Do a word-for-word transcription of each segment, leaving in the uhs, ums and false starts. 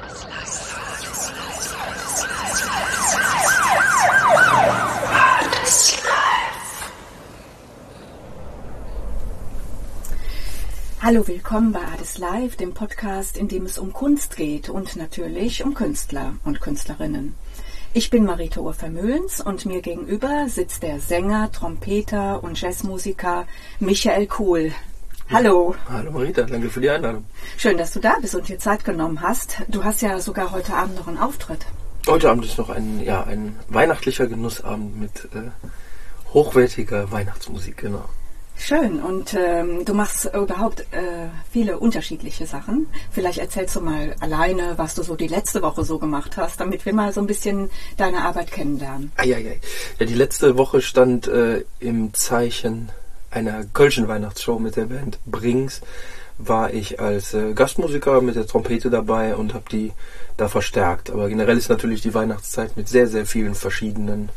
Hallo, willkommen bei Ades Live, dem Podcast, in dem es um Kunst geht und natürlich um Künstler und Künstlerinnen. Ich bin Marita Urvermöhlens und mir gegenüber sitzt der Sänger, Trompeter und Jazzmusiker Michael Kuhl. Hallo. Hallo Marita, danke für die Einladung. Schön, dass du da bist und dir Zeit genommen hast. Du hast ja sogar heute Abend noch einen Auftritt. Heute Abend ist noch ein, ja, ein weihnachtlicher Genussabend mit äh, hochwertiger Weihnachtsmusik, genau. Schön, und ähm, du machst überhaupt äh, viele unterschiedliche Sachen. Vielleicht erzählst du mal alleine, was du so die letzte Woche so gemacht hast, damit wir mal so ein bisschen deine Arbeit kennenlernen. Eieiei. Ja, die letzte Woche stand äh, im Zeichen einer kölschen Weihnachtsshow mit der Band Brings. War ich als äh, Gastmusiker mit der Trompete dabei und habe die da verstärkt. Aber generell ist natürlich die Weihnachtszeit mit sehr, sehr vielen verschiedenen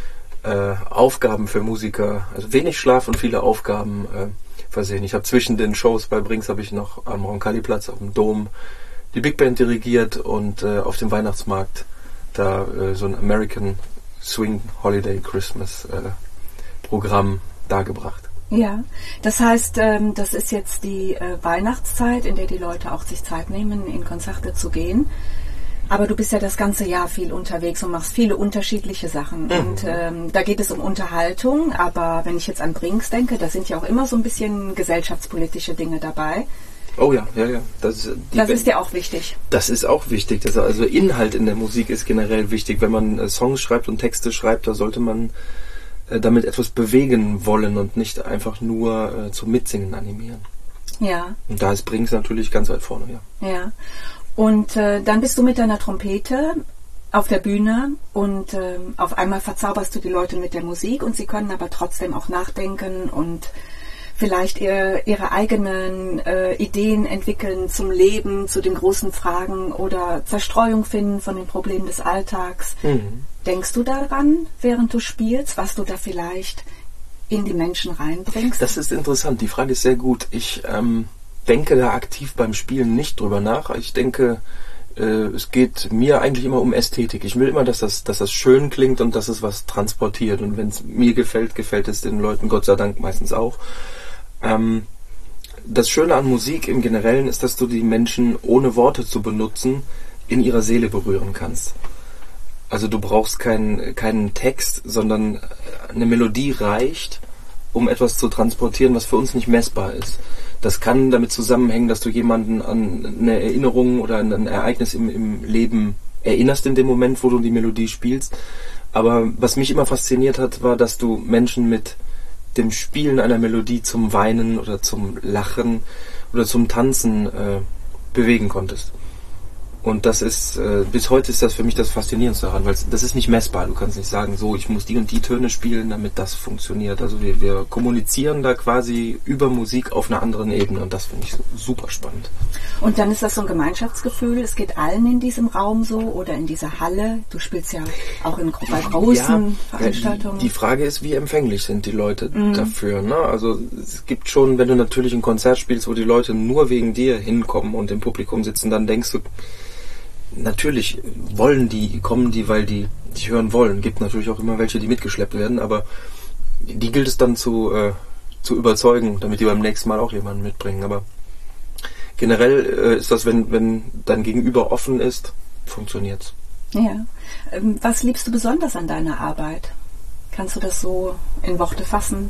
Äh, Aufgaben für Musiker, also wenig Schlaf und viele Aufgaben äh, versehen. Ich habe zwischen den Shows bei Brings habe ich noch am Roncalli-Platz auf dem Dom die Big Band dirigiert und äh, auf dem Weihnachtsmarkt da äh, so ein American Swing Holiday Christmas äh, Programm dargebracht. Ja, das heißt, ähm, das ist jetzt die äh, Weihnachtszeit, in der die Leute auch sich Zeit nehmen, in Konzerte zu gehen. Aber du bist ja das ganze Jahr viel unterwegs und machst viele unterschiedliche Sachen. Mhm. Und ähm, da geht es um Unterhaltung, aber wenn ich jetzt an Brings denke, da sind ja auch immer so ein bisschen gesellschaftspolitische Dinge dabei. Oh ja, ja, ja. Das, das ist dir auch wichtig. Das ist auch wichtig. Das, also Inhalt in der Musik ist generell wichtig. Wenn man äh, Songs schreibt und Texte schreibt, da sollte man äh, damit etwas bewegen wollen und nicht einfach nur äh, zum Mitsingen animieren. Ja. Und da ist Brings natürlich ganz weit vorne, ja. Ja. Und äh, dann bist du mit deiner Trompete auf der Bühne und äh, auf einmal verzauberst du die Leute mit der Musik und sie können aber trotzdem auch nachdenken und vielleicht ihr, ihre eigenen äh, Ideen entwickeln zum Leben, zu den großen Fragen oder Zerstreuung finden von den Problemen des Alltags. Mhm. Denkst du daran, während du spielst, was du da vielleicht in die Menschen reinbringst? Das ist interessant, die Frage ist sehr gut. Ich ähm denke da aktiv beim Spielen nicht drüber nach. Ich denke, äh, es geht mir eigentlich immer um Ästhetik. Ich will immer, dass das, dass das schön klingt und dass es was transportiert. Und wenn es mir gefällt, gefällt es den Leuten Gott sei Dank meistens auch. Ähm, das Schöne an Musik im Generellen ist, dass du die Menschen, ohne Worte zu benutzen, in ihrer Seele berühren kannst. Also du brauchst keinen, keinen Text, sondern eine Melodie reicht, um etwas zu transportieren, was für uns nicht messbar ist. Das kann damit zusammenhängen, dass du jemanden an eine Erinnerung oder an ein Ereignis im, im Leben erinnerst in dem Moment, wo du die Melodie spielst. Aber was mich immer fasziniert hat, war, dass du Menschen mit dem Spielen einer Melodie zum Weinen oder zum Lachen oder zum Tanzen äh, bewegen konntest. Und das ist, äh, bis heute ist das für mich das Faszinierendste daran, weil das ist nicht messbar. Du kannst nicht sagen, so, ich muss die und die Töne spielen, damit das funktioniert. Also wir, wir kommunizieren da quasi über Musik auf einer anderen Ebene und das finde ich super spannend. Und dann ist das so ein Gemeinschaftsgefühl, es geht allen in diesem Raum so oder in dieser Halle. Du spielst ja auch in bei großen ja, Veranstaltungen. Die, die Frage ist, wie empfänglich sind die Leute mhm. dafür, ne? Also es gibt schon, wenn du natürlich ein Konzert spielst, wo die Leute nur wegen dir hinkommen und im Publikum sitzen, dann denkst du, natürlich wollen die, kommen die, weil die dich hören wollen. Gibt natürlich auch immer welche, die mitgeschleppt werden, aber die gilt es dann zu, äh, zu überzeugen, damit die beim nächsten Mal auch jemanden mitbringen. Aber generell äh, ist das, wenn, wenn dein Gegenüber offen ist, funktioniert's. Ja. Ähm, was liebst du besonders an deiner Arbeit? Kannst du das so in Worte fassen?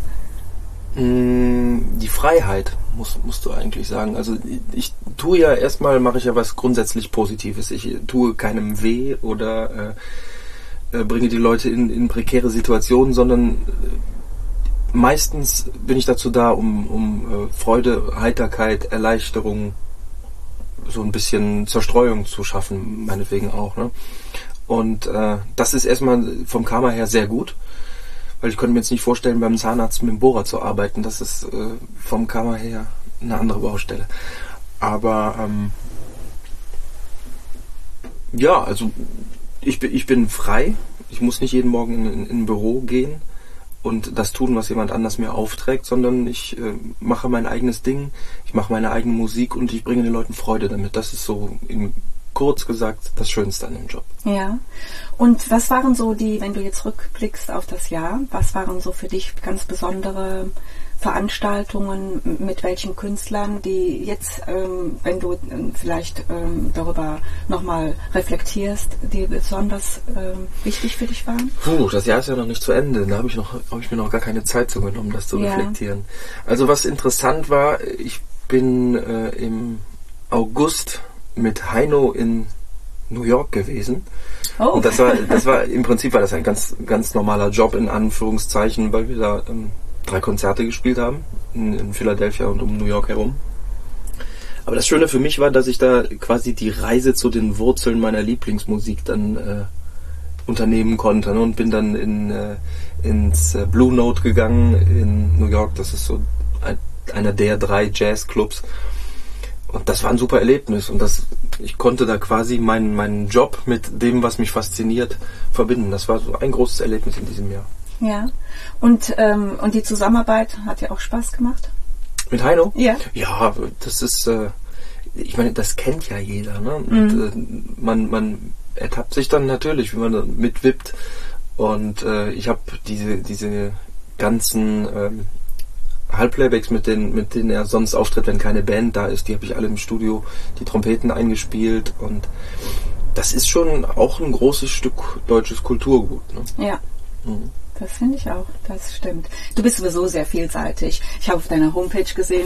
Die Freiheit, muss, musst du eigentlich sagen. Also ich tue ja erstmal, mache ich ja was grundsätzlich Positives. Ich tue keinem weh oder äh, äh, bringe die Leute in, in prekäre Situationen, sondern äh, meistens bin ich dazu da, um, um äh, Freude, Heiterkeit, Erleichterung, so ein bisschen Zerstreuung zu schaffen, meinetwegen auch. Ne? Und äh, das ist erstmal vom Karma her sehr gut. Weil ich könnte mir jetzt nicht vorstellen, beim Zahnarzt mit dem Bohrer zu arbeiten. Das ist äh, vom Karma her eine andere Baustelle. Aber ähm, ja, also ich bin, ich bin frei. Ich muss nicht jeden Morgen in, in, in ein Büro gehen und das tun, was jemand anders mir aufträgt, sondern ich äh, mache mein eigenes Ding, ich mache meine eigene Musik und ich bringe den Leuten Freude damit. Das ist so im kurz gesagt das Schönste an dem Job. Ja. Und was waren so die, wenn du jetzt rückblickst auf das Jahr, was waren so für dich ganz besondere Veranstaltungen, mit welchen Künstlern, die jetzt, ähm, wenn du ähm, vielleicht ähm, darüber nochmal reflektierst, die besonders ähm, wichtig für dich waren? Puh, das Jahr ist ja noch nicht zu Ende. Da habe ich, noch, hab ich mir noch gar keine Zeit zu genommen, das zu Ja. reflektieren. Also was interessant war, ich bin äh, im August mit Heino in New York gewesen. Oh. Und das war, das war im Prinzip war das ein ganz, ganz normaler Job in Anführungszeichen, weil wir da ähm, drei Konzerte gespielt haben in, in Philadelphia und um New York herum. Aber das Schöne für mich war, dass ich da quasi die Reise zu den Wurzeln meiner Lieblingsmusik dann äh, unternehmen konnte, ne? Und bin dann in, äh, ins äh, Blue Note gegangen in New York. Das ist so ein, einer der drei Jazzclubs. Und das war ein super Erlebnis. Und das, ich konnte da quasi meinen, meinen Job mit dem, was mich fasziniert, verbinden. Das war so ein großes Erlebnis in diesem Jahr. Ja. Und, ähm, und die Zusammenarbeit hat dir auch Spaß gemacht? Mit Heino? Ja. Ja, das ist, äh, ich meine, das kennt ja jeder, ne? Und Mhm. äh, man, man ertappt sich dann natürlich, wenn man mitwippt. Und äh, ich habe diese, diese ganzen ähm, Halbplaybacks, mit denen, mit denen er sonst auftritt, wenn keine Band da ist, die habe ich alle im Studio, die Trompeten eingespielt. Und das ist schon auch ein großes Stück deutsches Kulturgut, ne? Ja. Mhm. Das finde ich auch, das stimmt. Du bist sowieso sehr vielseitig. Ich habe auf deiner Homepage gesehen,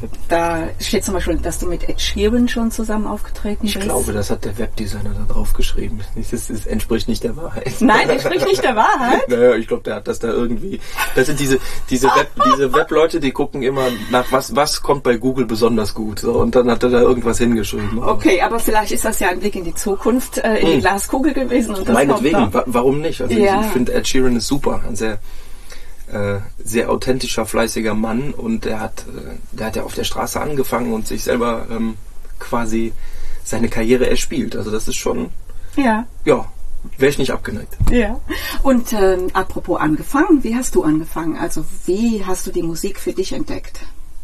da steht zum Beispiel, dass du mit Ed Sheeran schon zusammen aufgetreten bist. Ich glaube, das hat der Webdesigner da drauf geschrieben. Das, das entspricht nicht der Wahrheit. Nein, entspricht nicht der Wahrheit. Naja, ich glaube, der hat das da irgendwie... Das sind diese, diese, Web, diese Webleute, die gucken immer nach, was, was kommt bei Google besonders gut. So, und dann hat er da irgendwas hingeschrieben. Okay, aber vielleicht ist das ja ein Blick in die Zukunft, äh, in die Hm. Glaskugel gewesen. Und das Meinetwegen, kommt da. wa warum nicht? Also Ja. ich, ich finde, Ed Sheeran ist super. Ein sehr, äh, sehr authentischer, fleißiger Mann. Und der hat, äh, der hat ja auf der Straße angefangen und sich selber ähm, quasi seine Karriere erspielt. Also das ist schon... Ja, Ja, wäre ich nicht abgeneigt. ja. Und ähm, apropos angefangen, wie hast du angefangen? Also wie hast du die Musik für dich entdeckt?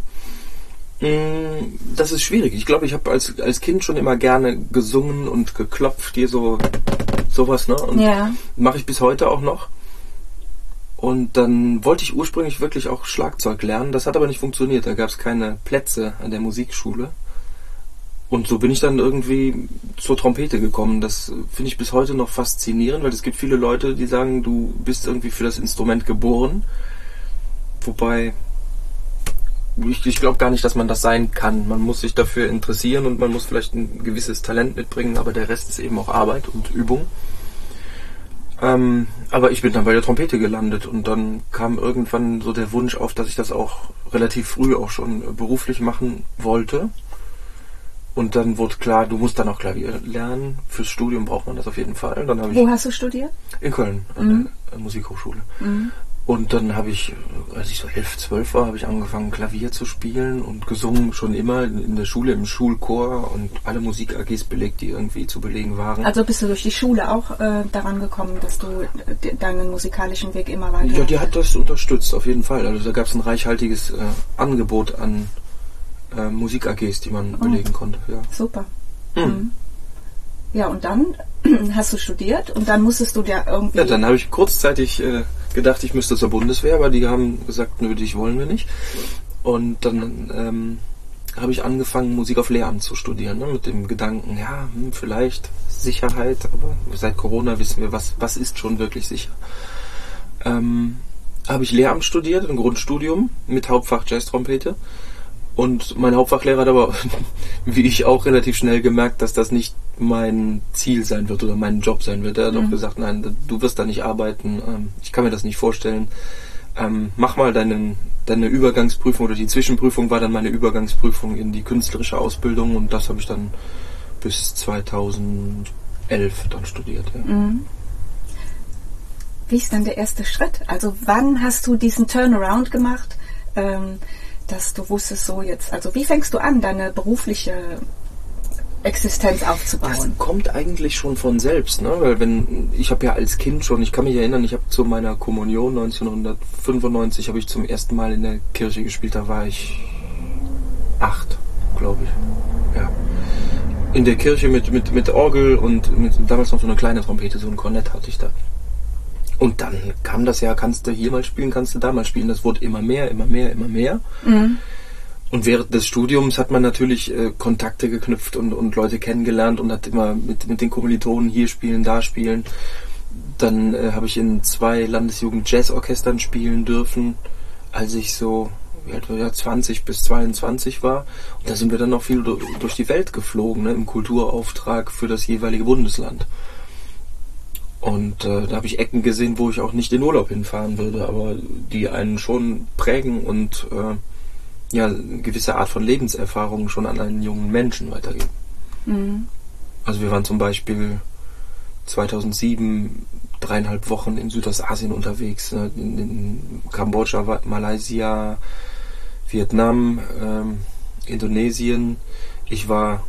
Mm, Das ist schwierig. Ich glaube, ich habe als, als Kind schon immer gerne gesungen und geklopft, hier so sowas, ne? Und Ja. mache ich bis heute auch noch. Und dann wollte ich ursprünglich wirklich auch Schlagzeug lernen. Das hat aber nicht funktioniert. Da gab es keine Plätze an der Musikschule. Und so bin ich dann irgendwie zur Trompete gekommen. Das finde ich bis heute noch faszinierend, weil es gibt viele Leute, die sagen, du bist irgendwie für das Instrument geboren. Wobei ich, ich glaube gar nicht, dass man das sein kann. Man muss sich dafür interessieren und man muss vielleicht ein gewisses Talent mitbringen, aber der Rest ist eben auch Arbeit und Übung. Ähm, aber ich bin dann bei der Trompete gelandet und dann kam irgendwann so der Wunsch auf, dass ich das auch relativ früh auch schon beruflich machen wollte. Und dann wurde klar, du musst dann auch Klavier lernen. Fürs Studium braucht man das auf jeden Fall. Dann habe ich Wo hast du studiert? in Köln an Mhm. der Musikhochschule. Mhm. Und dann habe ich, als ich so elf, zwölf war, habe ich angefangen Klavier zu spielen und gesungen schon immer in der Schule, im Schulchor und alle Musik-A Gs belegt, die irgendwie zu belegen waren. Also bist du durch die Schule auch äh, daran gekommen, dass du äh, deinen musikalischen Weg immer weiter... Ja, die hat das unterstützt, auf jeden Fall. Also da gab es ein reichhaltiges äh, Angebot an äh, Musik-A Gs, die man Oh. belegen konnte. Ja. Super. Hm. Mhm. Ja, und dann hast du studiert und dann musstest du ja irgendwie... Ja, dann habe ich kurzzeitig äh, gedacht, ich müsste zur Bundeswehr, aber die haben gesagt, nö, dich wollen wir nicht. Und dann ähm, habe ich angefangen, Musik auf Lehramt zu studieren, ne, mit dem Gedanken, ja, hm, vielleicht Sicherheit, aber seit Corona wissen wir, was, was ist schon wirklich sicher. Ähm, habe ich Lehramt studiert, ein Grundstudium mit Hauptfach Jazztrompete. Und mein Hauptfachlehrer hat aber, wie ich auch, relativ schnell gemerkt, dass das nicht mein Ziel sein wird oder mein Job sein wird. Er hat Mhm. auch gesagt, nein, du wirst da nicht arbeiten, ähm, ich kann mir das nicht vorstellen. Ähm, mach mal deinen, deine Übergangsprüfung oder die Zwischenprüfung war dann meine Übergangsprüfung in die künstlerische Ausbildung und das habe ich dann bis zweitausendelf dann studiert. Ja. Mhm. Wie ist dann der erste Schritt? Also wann hast du diesen Turnaround gemacht, ähm, dass du wusstest, so jetzt, also wie fängst du an, deine berufliche Existenz Das aufzubauen? kommt eigentlich schon von selbst, ne? Weil wenn ich habe ja als Kind schon, ich kann mich erinnern, ich habe zu meiner Kommunion neunzehnhundertfünfundneunzig habe ich zum ersten Mal in der Kirche gespielt, da war ich acht, glaube ich. Ja. in der Kirche mit, mit, mit Orgel und mit, damals noch so eine kleine Trompete, so ein Kornett hatte ich da. Und dann kam das ja, kannst du hier mal spielen, kannst du da mal spielen. Das wurde immer mehr, immer mehr, immer mehr. Mhm. Und während des Studiums hat man natürlich äh, Kontakte geknüpft und, und Leute kennengelernt und hat immer mit, mit den Kommilitonen hier spielen, da spielen. Dann äh, habe ich in zwei Landesjugend-Jazz-Orchestern spielen dürfen, als ich so ja, zwanzig bis zweiundzwanzig war. Und da sind wir dann noch viel do, durch die Welt geflogen, ne, im Kulturauftrag für das jeweilige Bundesland. Und äh, da habe ich Ecken gesehen, wo ich auch nicht in Urlaub hinfahren würde, aber die einen schon prägen und äh, ja, eine gewisse Art von Lebenserfahrung schon an einen jungen Menschen weitergeben. Mhm. Also wir waren zum Beispiel zweitausendsieben dreieinhalb Wochen in Südostasien unterwegs, ne, in, in Kambodscha, Malaysia, Vietnam, ähm, Indonesien. Ich war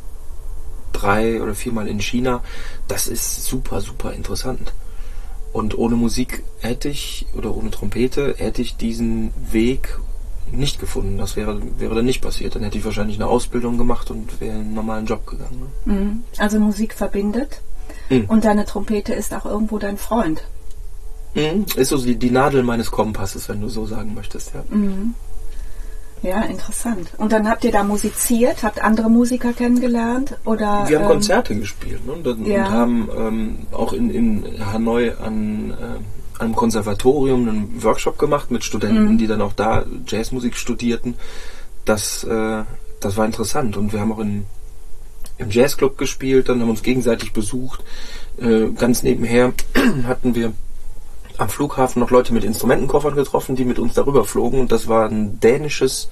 drei oder viermal in China. Das ist super, super interessant. Und ohne Musik hätte ich, oder ohne Trompete, hätte ich diesen Weg nicht gefunden. Das wäre, wäre dann nicht passiert. Dann hätte ich wahrscheinlich eine Ausbildung gemacht und wäre in einen normalen Job gegangen. Ne? Also Musik verbindet. Mhm. Und deine Trompete ist auch irgendwo dein Freund. Mhm. Ist so die, die Nadel meines Kompasses, wenn du so sagen möchtest, ja. Mhm. Ja, interessant. Und dann habt ihr da musiziert, habt andere Musiker kennengelernt? Oder, wir haben ähm, Konzerte gespielt, ne? Und, ja. und haben ähm, auch in, in Hanoi an äh, einem Konservatorium einen Workshop gemacht mit Studenten, mhm. die dann auch da Jazzmusik studierten. Das, äh, das war interessant. Und wir haben auch in, im Jazzclub gespielt, dann haben uns gegenseitig besucht. Äh, ganz nebenher hatten wir am Flughafen noch Leute mit Instrumentenkoffern getroffen, die mit uns darüber flogen. Und das war ein dänisches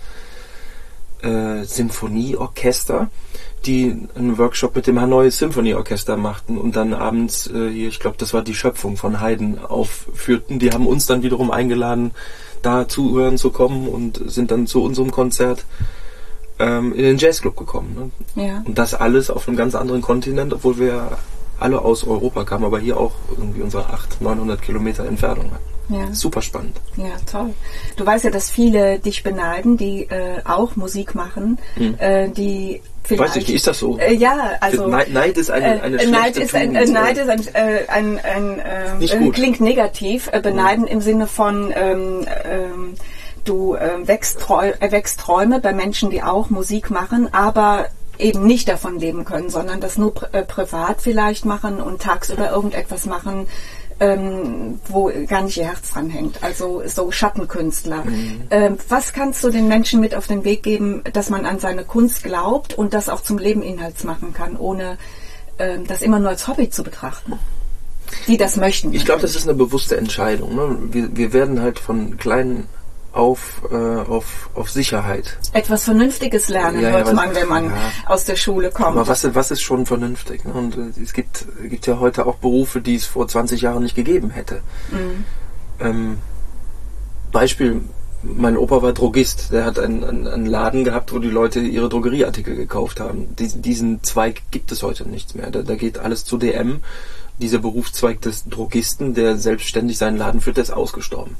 äh, Sinfonieorchester, die einen Workshop mit dem Hanoi Symphony Orchester machten und dann abends äh, hier, ich glaube, das war die Schöpfung von Haydn, aufführten. Die haben uns dann wiederum eingeladen, da zuhören zu kommen und sind dann zu unserem Konzert ähm, in den Jazzclub gekommen. Ne? Ja. Und das alles auf einem ganz anderen Kontinent, obwohl wir alle aus Europa kamen, aber hier auch irgendwie unsere achthundert, neunhundert Kilometer Entfernung. Ja. Super spannend. Ja, toll. Du weißt ja, dass viele dich beneiden, die äh, auch Musik machen, hm. äh, die vielleicht... Weiß ich, ist das so? Äh, ja, also... Neid, Neid ist eine, eine äh, Neid ist ein, äh, Neid ist ein, äh, ein, ein äh, klingt negativ, äh, beneiden hm. im Sinne von... Ähm, ähm, du äh, wächst, Trau- äh, wächst Träume bei Menschen, die auch Musik machen, aber eben nicht davon leben können, sondern das nur pr- äh, privat vielleicht machen und tagsüber irgendetwas machen, ähm, wo gar nicht ihr Herz dran hängt. Also so Schattenkünstler. Mhm. Ähm, was kannst du den Menschen mit auf den Weg geben, dass man an seine Kunst glaubt und das auch zum Lebeninhalt machen kann, ohne ähm, das immer nur als Hobby zu betrachten? Die das möchten. Ich glaube, das ist eine bewusste Entscheidung. Ne? Wir, wir werden halt von kleinen auf, äh, auf, auf Sicherheit. Etwas Vernünftiges lernen, ja, hört ja, man, wenn man ja. aus der Schule kommt. Aber was, was ist schon vernünftig? Ne? Und äh, es gibt, gibt ja heute auch Berufe, die es vor zwanzig Jahren nicht gegeben hätte. Mhm. Ähm, Beispiel, mein Opa war Drogist. Der hat einen, einen, einen Laden gehabt, wo die Leute ihre Drogerieartikel gekauft haben. Diesen, diesen Zweig gibt es heute nichts mehr. Da, da geht alles zu D M. Dieser Berufszweig des Drogisten, der selbstständig seinen Laden führt, der ist ausgestorben.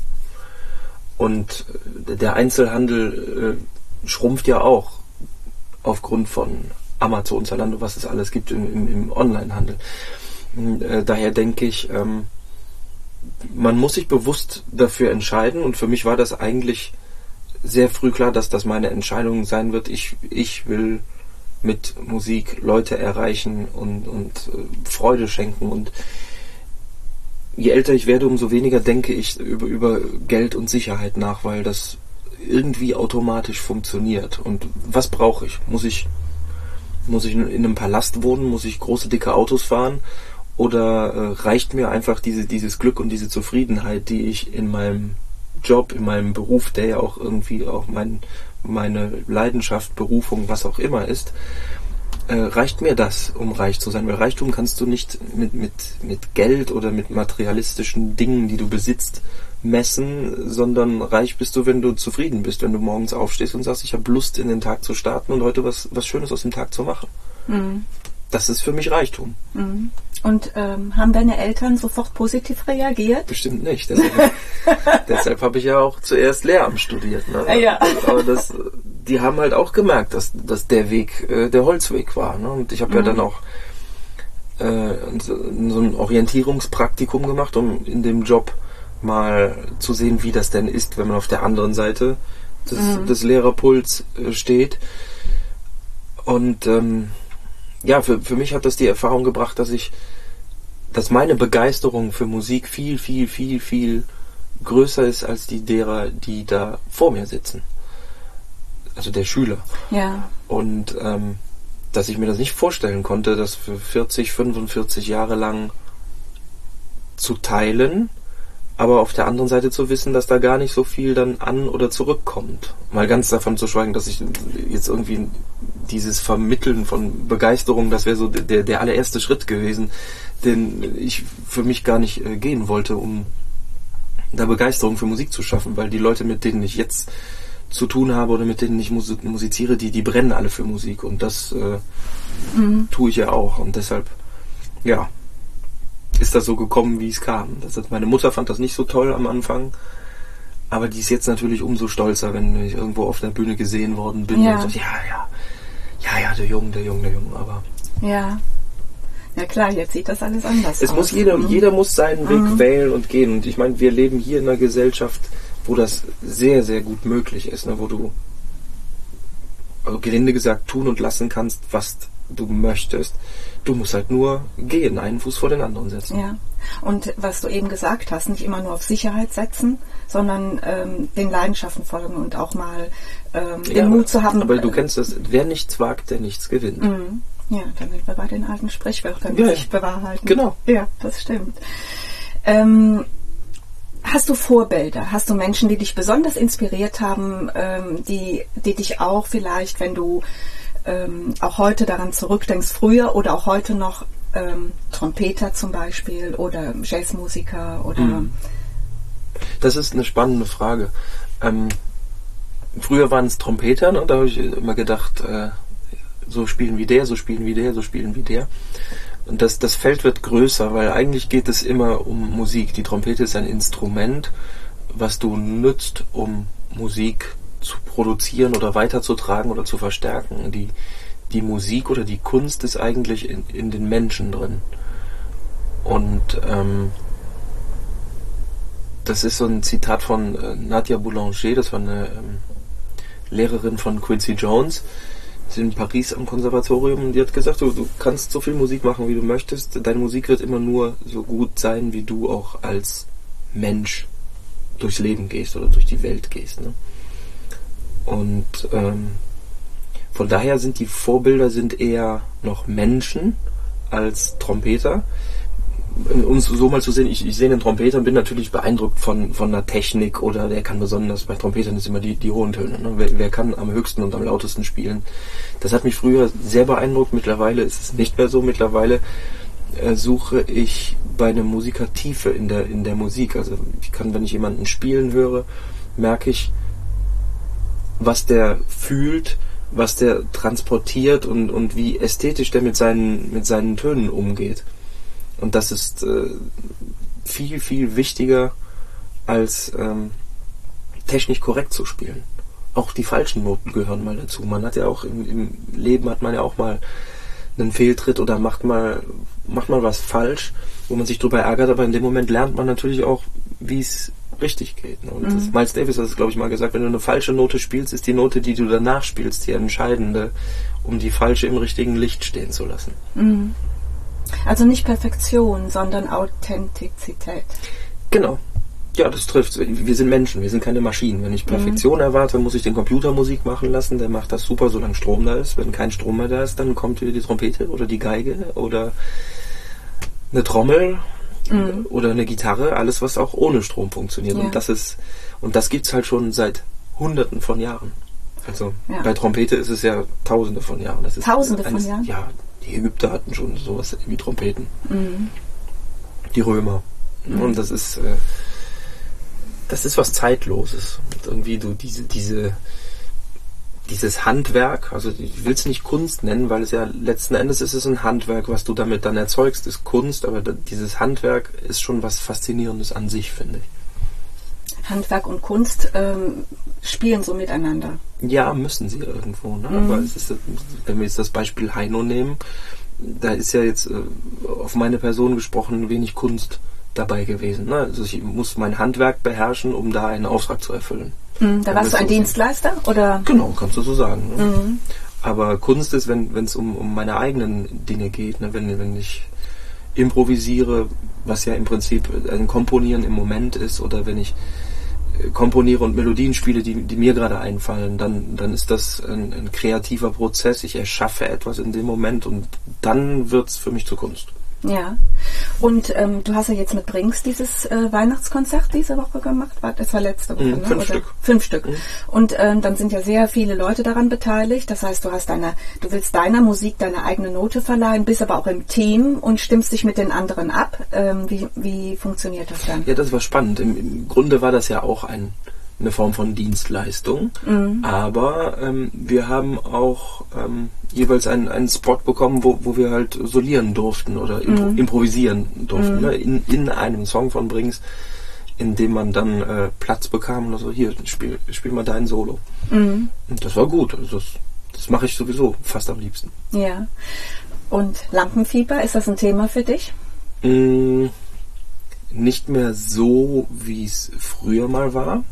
Und der Einzelhandel äh, schrumpft ja auch aufgrund von Amazon, Zalando, was es alles gibt im, im, im Onlinehandel. Äh, daher denke ich, ähm, man muss sich bewusst dafür entscheiden und für mich war das eigentlich sehr früh klar, dass das meine Entscheidung sein wird. Ich, ich will mit Musik Leute erreichen und, und äh, Freude schenken und je älter ich werde, umso weniger denke ich über, über Geld und Sicherheit nach, weil das irgendwie automatisch funktioniert. Und was brauche ich? Muss ich, muss ich in einem Palast wohnen? Muss ich große, dicke Autos fahren? Oder äh, reicht mir einfach diese, dieses Glück und diese Zufriedenheit, die ich in meinem Job, in meinem Beruf, der ja auch irgendwie auch mein, meine Leidenschaft, Berufung, was auch immer ist, Äh, reicht mir das, um reich zu sein? Weil Reichtum kannst du nicht mit, mit, mit Geld oder mit materialistischen Dingen, die du besitzt, messen, sondern reich bist du, wenn du zufrieden bist, wenn du morgens aufstehst und sagst, ich habe Lust, in den Tag zu starten und heute was, was Schönes aus dem Tag zu machen. Mhm. Das ist für mich Reichtum. Mhm. Und ähm, haben deine Eltern sofort positiv reagiert? Bestimmt nicht. Deshalb, deshalb habe ich ja auch zuerst Lehramt studiert. Ne? Ja. Aber das, die haben halt auch gemerkt, dass, dass der Weg äh, der Holzweg war. Ne? Und ich habe mhm. ja dann auch äh, so ein Orientierungspraktikum gemacht, um in dem Job mal zu sehen, wie das denn ist, wenn man auf der anderen Seite des, mhm. des Lehrerpuls äh, steht. Und ähm, ja, für, für mich hat das die Erfahrung gebracht, dass ich, dass meine Begeisterung für Musik viel, viel, viel, viel größer ist als die derer, die da vor mir sitzen. Also der Schüler. Ja. Und ähm, dass ich mir das nicht vorstellen konnte, das für vierzig, fünfundvierzig Jahre lang zu teilen, aber auf der anderen Seite zu wissen, dass da gar nicht so viel dann an oder zurückkommt. Mal ganz davon zu schweigen, dass ich jetzt irgendwie dieses Vermitteln von Begeisterung, das wäre so der, der allererste Schritt gewesen, den ich für mich gar nicht äh, gehen wollte, um da Begeisterung für Musik zu schaffen, weil die Leute, mit denen ich jetzt zu tun habe oder mit denen ich mus- musiziere, die, die brennen alle für Musik und das äh, mhm. tue ich ja auch und deshalb, ja, ist das so gekommen, wie es kam. Das hat, meine Mutter fand das nicht so toll am Anfang, aber die ist jetzt natürlich umso stolzer, wenn ich irgendwo auf der Bühne gesehen worden bin ja. und sagt, ja, ja, ja, ja, der Junge, der Junge, der Junge, aber... Ja. Ja klar, jetzt sieht das alles anders es aus. Muss jeder, mhm. jeder muss seinen Weg mhm. wählen und gehen. Und ich meine, wir leben hier in einer Gesellschaft, wo das sehr, sehr gut möglich ist, ne? Wo du, also gelinde gesagt, tun und lassen kannst, was du möchtest. Du musst halt nur gehen, einen Fuß vor den anderen setzen. Ja. Und was du eben gesagt hast, nicht immer nur auf Sicherheit setzen, sondern ähm, den Leidenschaften folgen und auch mal ähm, den ja, Mut zu haben. Aber du kennst das, wer nichts wagt, der nichts gewinnt. Mhm. Ja, dann sind wir bei den alten Sprichwörtern, die ja, sich bewahrheiten. Genau. Ja, das stimmt. Ähm, hast du Vorbilder? Hast du Menschen, die dich besonders inspiriert haben, ähm, die, die dich auch vielleicht, wenn du ähm, auch heute daran zurückdenkst, früher oder auch heute noch ähm, Trompeter zum Beispiel oder Jazzmusiker oder... Mhm. Das ist eine spannende Frage. Ähm, früher waren es Trompeter, ne? Da habe ich immer gedacht... Äh, so spielen wie der, so spielen wie der, so spielen wie der. Und das, das Feld wird größer, weil eigentlich geht es immer um Musik. Die Trompete ist ein Instrument, was du nutzt, um Musik zu produzieren oder weiterzutragen oder zu verstärken. Die, die Musik oder die Kunst ist eigentlich in, in den Menschen drin. Und ähm, das ist so ein Zitat von äh, Nadia Boulanger, das war eine ähm, Lehrerin von Quincy Jones, in Paris am Konservatorium, und die hat gesagt, du, du kannst so viel Musik machen, wie du möchtest, deine Musik wird immer nur so gut sein, wie du auch als Mensch durchs Leben gehst oder durch die Welt gehst. Ne? Und ähm, von daher sind die Vorbilder sind eher noch Menschen als Trompeter. Um es so mal zu sehen, ich, ich sehe einen Trompeter und bin natürlich beeindruckt von, von einer Technik, oder der kann besonders, bei Trompetern ist immer die, die hohen Töne. Ne? Wer, wer kann am höchsten und am lautesten spielen? Das hat mich früher sehr beeindruckt, mittlerweile ist es nicht mehr so. Mittlerweile äh, suche ich bei einem Musiker Tiefe in der, in der Musik. Also ich kann, wenn ich jemanden spielen höre, merke ich, was der fühlt, was der transportiert und, und wie ästhetisch der mit seinen, mit seinen Tönen umgeht. Und das ist äh, viel, viel wichtiger, als ähm, technisch korrekt zu spielen. Auch die falschen Noten gehören mal dazu. Man hat ja auch im, im Leben hat man ja auch mal einen Fehltritt oder macht mal, macht mal was falsch, wo man sich drüber ärgert, aber in dem Moment lernt man natürlich auch, wie es richtig geht. Ne? Und mhm. das, Miles Davis hat es, glaube ich, mal gesagt, wenn du eine falsche Note spielst, ist die Note, die du danach spielst, die entscheidende, um die falsche im richtigen Licht stehen zu lassen. Mhm. Also nicht Perfektion, sondern Authentizität. Genau. Ja, das trifft. Wir sind Menschen, wir sind keine Maschinen. Wenn ich Perfektion mhm. erwarte, muss ich den Computer Musik machen lassen. Der macht das super, solange Strom da ist. Wenn kein Strom mehr da ist, dann kommt wieder die Trompete oder die Geige oder eine Trommel mhm. oder eine Gitarre. Alles, was auch ohne Strom funktioniert. Ja. Und das ist, und das gibt's halt schon seit Hunderten von Jahren. Also ja. bei Trompete ist es ja Tausende von Jahren. Das ist Tausende eines, von Jahren? Ja. Die Ägypter hatten schon sowas wie Trompeten. Mhm. Die Römer. Mhm. Und das ist äh, das ist was Zeitloses. Und irgendwie du diese, diese dieses Handwerk, also ich will es nicht Kunst nennen, weil es ja letzten Endes ist es ein Handwerk, was du damit dann erzeugst, ist Kunst, aber da, dieses Handwerk ist schon was Faszinierendes an sich, finde ich. Handwerk und Kunst ähm, spielen so miteinander. Ja, müssen sie irgendwo. Ne? Mhm. Aber es ist, wenn wir jetzt das Beispiel Heino nehmen, da ist ja jetzt äh, auf meine Person gesprochen wenig Kunst dabei gewesen. Ne? Also ich muss mein Handwerk beherrschen, um da einen Auftrag zu erfüllen. Mhm, da warst du ein so Dienstleister? Oder? Genau, kannst du so sagen. Ne? Mhm. Aber Kunst ist, wenn es um, um meine eigenen Dinge geht, ne? wenn, wenn ich improvisiere, was ja im Prinzip ein Komponieren im Moment ist, oder wenn ich komponiere und Melodien spiele, die, die mir gerade einfallen, dann, dann ist das ein, ein kreativer Prozess. Ich erschaffe etwas in dem Moment und dann wird es für mich zur Kunst. Ja. Und ähm, du hast ja jetzt mit Brings dieses äh, Weihnachtskonzert diese Woche gemacht. Das war letzte Woche, mhm, ne? Fünf Oder? Stück. Fünf Stück. Mhm. Und ähm, dann sind ja sehr viele Leute daran beteiligt. Das heißt, du hast deine, du willst deiner Musik deine eigene Note verleihen, bist aber auch im Team und stimmst dich mit den anderen ab. Ähm, wie, wie funktioniert das dann? Ja, das war spannend. Im, im Grunde war das ja auch ein, eine Form von Dienstleistung. Mhm. Aber ähm, wir haben auch ähm, jeweils einen, einen Spot bekommen, wo, wo wir halt solieren durften oder impro- mhm. improvisieren durften. Mhm. Ne? In, in einem Song von Brings, in dem man dann äh, Platz bekam und so, hier, spiel, spiel mal dein Solo. Mhm. Und das war gut. Also das, das mache ich sowieso fast am liebsten. Ja. Und Lampenfieber, ist das ein Thema für dich? Mm, nicht mehr so, wie es früher mal war.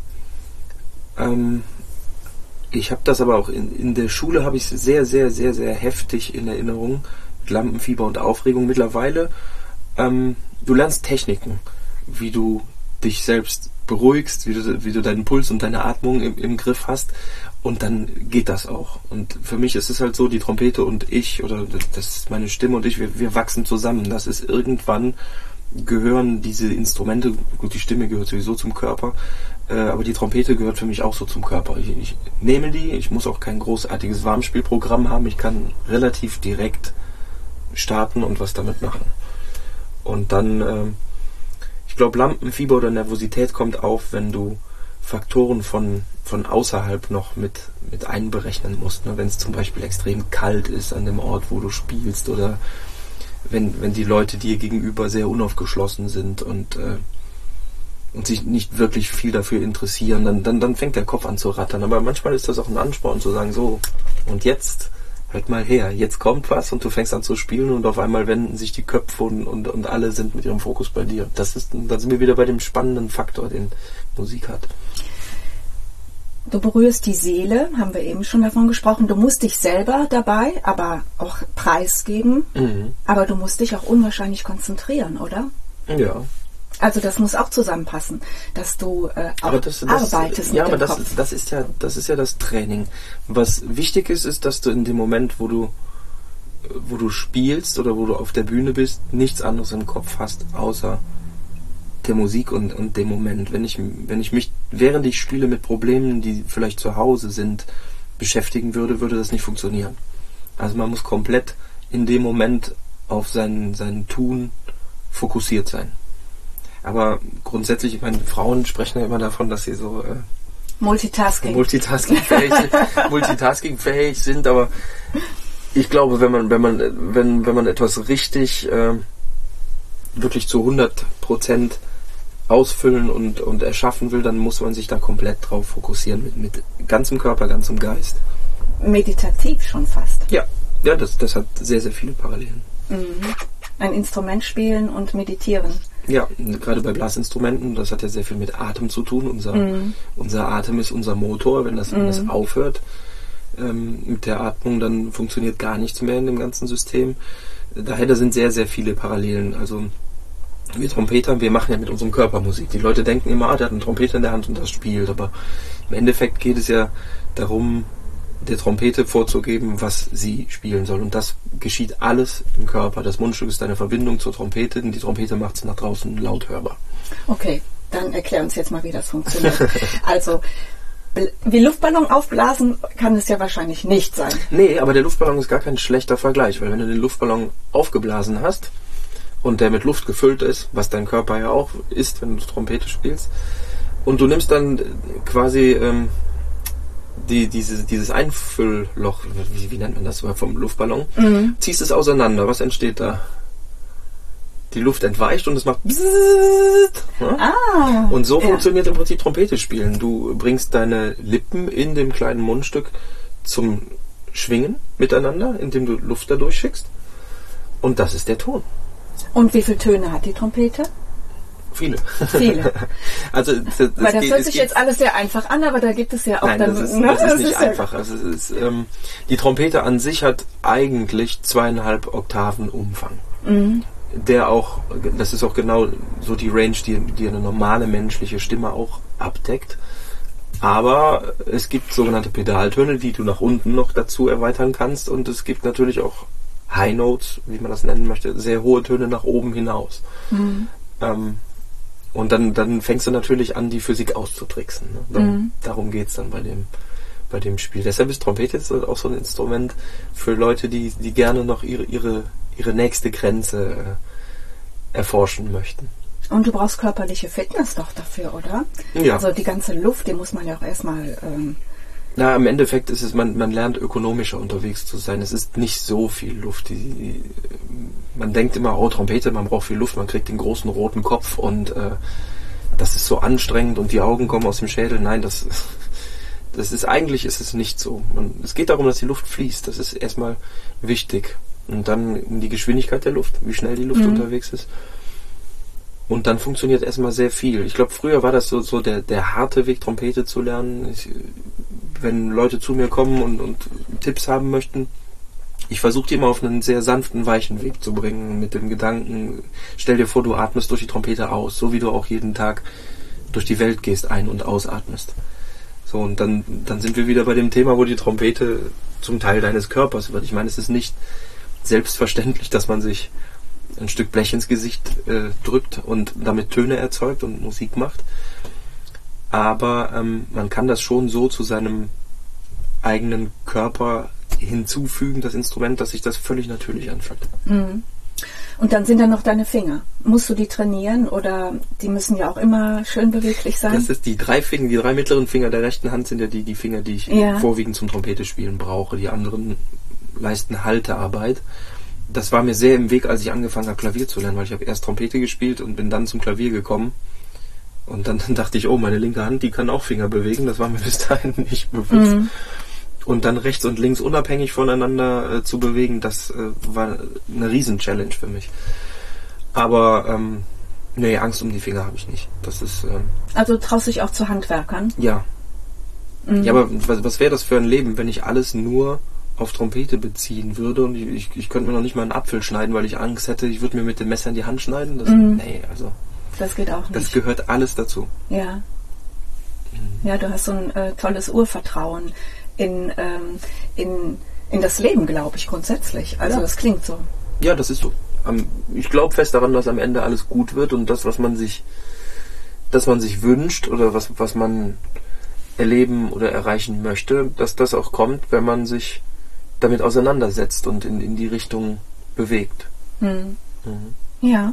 Ähm, ich habe das aber auch in, in der Schule habe ich es sehr, sehr, sehr, sehr heftig in Erinnerung mit Lampenfieber und Aufregung. Mittlerweile, ähm, du lernst Techniken, wie du dich selbst beruhigst, wie du, wie du deinen Puls und deine Atmung im, im Griff hast, und dann geht das auch. Und für mich ist es halt so, die Trompete und ich, oder das ist meine Stimme und ich, wir, wir wachsen zusammen. Das ist irgendwann, gehören diese Instrumente, gut, die Stimme gehört sowieso zum Körper, äh, aber die Trompete gehört für mich auch so zum Körper. Ich, ich nehme die, ich muss auch kein großartiges Warmspielprogramm haben, ich kann relativ direkt starten und was damit machen. Und dann, äh, ich glaube, Lampenfieber oder Nervosität kommt auf, wenn du Faktoren von, von außerhalb noch mit, mit einberechnen musst. Ne? Wenn es zum Beispiel extrem kalt ist an dem Ort, wo du spielst, oder wenn, wenn die Leute dir gegenüber sehr unaufgeschlossen sind und, äh, und sich nicht wirklich viel dafür interessieren, dann, dann, dann fängt der Kopf an zu rattern. Aber manchmal ist das auch ein Ansporn zu sagen, so, und jetzt, halt mal her, jetzt kommt was und du fängst an zu spielen und auf einmal wenden sich die Köpfe und, und, und alle sind mit ihrem Fokus bei dir. Das ist, da sind wir wieder bei dem spannenden Faktor, den Musik hat. Du berührst die Seele, haben wir eben schon davon gesprochen. Du musst dich selber dabei, aber auch preisgeben. Mhm. Aber du musst dich auch unwahrscheinlich konzentrieren, oder? Ja. Also das muss auch zusammenpassen, dass du äh, auch aber das, das, arbeitest ja, mit aber dem das, Kopf. das ist ja, das ist ja das Training. Was wichtig ist, ist, dass du in dem Moment, wo du, wo du spielst oder wo du auf der Bühne bist, nichts anderes im Kopf hast, außer der Musik und, und dem Moment. Wenn ich, wenn ich mich, während ich spiele, mit Problemen, die vielleicht zu Hause sind, beschäftigen würde, würde das nicht funktionieren. Also man muss komplett in dem Moment auf sein, sein Tun fokussiert sein. Aber grundsätzlich, ich meine, Frauen sprechen ja immer davon, dass sie so äh, Multitasking. Multitasking-fähig, Multitasking-fähig sind, aber ich glaube, wenn man, wenn man, wenn, wenn man etwas richtig äh, wirklich zu hundert Prozent ausfüllen und, und erschaffen will, dann muss man sich da komplett drauf fokussieren, mit, mit ganzem Körper, ganzem Geist. Meditativ schon fast. Ja, ja, das, das hat sehr, sehr viele Parallelen. Mhm. Ein Instrument spielen und meditieren. Ja, gerade bei Blasinstrumenten, das hat ja sehr viel mit Atem zu tun. Unser, mm. unser Atem ist unser Motor. Wenn das, mm. wenn das aufhört ähm, mit der Atmung, dann funktioniert gar nichts mehr in dem ganzen System. Daher, da sind sehr, sehr viele Parallelen. Also wir Trompeter, wir machen ja mit unserem Körper Musik. Die Leute denken immer, ah, der hat eine Trompete in der Hand und das spielt. Aber im Endeffekt geht es ja darum, der Trompete vorzugeben, was sie spielen soll. Und das geschieht alles im Körper. Das Mundstück ist eine Verbindung zur Trompete und die Trompete macht es nach draußen laut hörbar. Okay, dann erklär uns jetzt mal, wie das funktioniert. Also, wie Luftballon aufblasen kann es ja wahrscheinlich nicht sein. Nee, aber der Luftballon ist gar kein schlechter Vergleich, weil wenn du den Luftballon aufgeblasen hast und der mit Luft gefüllt ist, was dein Körper ja auch ist, wenn du Trompete spielst, und du nimmst dann quasi ähm, Die, diese, dieses Einfüllloch, wie, wie nennt man das vom Luftballon, mhm. ziehst es auseinander. Was entsteht da? die Luft entweicht und es macht Bzzzt, ne? Ah, und so ja. funktioniert im Prinzip Trompete spielen. Du bringst deine Lippen in dem kleinen Mundstück zum Schwingen miteinander, indem du Luft da durchschickst. Und das ist der Ton. Und wie viele Töne hat die Trompete? Viele. Viele. Also das, das Weil das geht, hört es sich geht, jetzt alles sehr einfach an, aber da gibt es ja auch Nein, dann... das ist, ne? das ist Das nicht ist ja- einfach. Also es ist, ähm, die Trompete an sich hat eigentlich zweieinhalb Oktaven Umfang. Mhm. Der auch, das ist auch genau so die Range, die, die eine normale menschliche Stimme auch abdeckt. Aber es gibt sogenannte Pedaltöne, die du nach unten noch dazu erweitern kannst. Und es gibt natürlich auch High Notes, wie man das nennen möchte, sehr hohe Töne nach oben hinaus. Mhm. Ähm, und dann, dann fängst du natürlich an, die Physik auszutricksen. Ne? Dann, Mhm. Darum geht's dann bei dem, bei dem Spiel. Deshalb ist Trompete jetzt auch so ein Instrument für Leute, die, die gerne noch ihre, ihre, ihre nächste Grenze äh, erforschen möchten. Und du brauchst körperliche Fitness doch dafür, oder? Ja. Also die ganze Luft, die muss man ja auch erstmal... Ähm, Na, im Endeffekt ist es, man, man lernt ökonomischer unterwegs zu sein. Es ist nicht so viel Luft. Die, die, man denkt immer, oh, Trompete, man braucht viel Luft, man kriegt den großen roten Kopf und äh, das ist so anstrengend und die Augen kommen aus dem Schädel. Nein, das, das ist eigentlich ist es nicht so. Man, es geht darum, dass die Luft fließt. Das ist erstmal wichtig. Und dann die Geschwindigkeit der Luft, wie schnell die Luft Mhm. unterwegs ist. Und dann funktioniert erstmal sehr viel. Ich glaube, früher war das so, so der, der harte Weg, Trompete zu lernen. Ich, wenn Leute zu mir kommen und, und Tipps haben möchten, ich versuche die immer auf einen sehr sanften, weichen Weg zu bringen, mit dem Gedanken, stell dir vor, du atmest durch die Trompete aus, so wie du auch jeden Tag durch die Welt gehst, ein- und ausatmest. So, und dann, dann sind wir wieder bei dem Thema, wo die Trompete zum Teil deines Körpers wird. Ich meine, es ist nicht selbstverständlich, dass man sich ein Stück Blech ins Gesicht äh, drückt und damit Töne erzeugt und Musik macht. Aber ähm, man kann das schon so zu seinem eigenen Körper hinzufügen, das Instrument, dass sich das völlig natürlich anfühlt. mhm. Und dann sind da noch deine Finger. Musst du die trainieren oder die müssen ja auch immer schön beweglich sein? Das ist die drei Finger, die drei mittleren Finger der rechten Hand sind ja die, die Finger, die ich Ja. vorwiegend zum Trompete spielen brauche. Die anderen leisten Haltearbeit. Das war mir sehr im Weg, als ich angefangen habe, Klavier zu lernen, weil ich habe erst Trompete gespielt und bin dann zum Klavier gekommen. Und dann, dann dachte ich, oh, meine linke Hand, die kann auch Finger bewegen. Das war mir bis dahin nicht bewusst. Mhm. Und dann rechts und links unabhängig voneinander äh, zu bewegen, das äh, war eine Riesen-Challenge für mich. Aber ähm, nee, Angst um die Finger habe ich nicht. Das ist ähm, Also traust dich auch zu Handwerkern? ja. Mhm. Ja, aber was, was wäre das für ein Leben, wenn ich alles nur auf Trompete beziehen würde und ich, ich, ich könnte mir noch nicht mal einen Apfel schneiden, weil ich Angst hätte, ich würde mir mit dem Messer in die Hand schneiden? Das, Mhm. Nee, also Das geht auch nicht. das gehört alles dazu. Ja. Ja, du hast so ein äh, tolles Urvertrauen in, ähm, in, in das Leben, glaube ich, grundsätzlich. Also Ja. das klingt so. Ja, das ist so. Am- Ich glaube fest daran, dass am Ende alles gut wird und das, was man sich, dass man sich wünscht oder was, was man erleben oder erreichen möchte, dass das auch kommt, wenn man sich damit auseinandersetzt und in, in die Richtung bewegt. Hm. Mhm. Ja.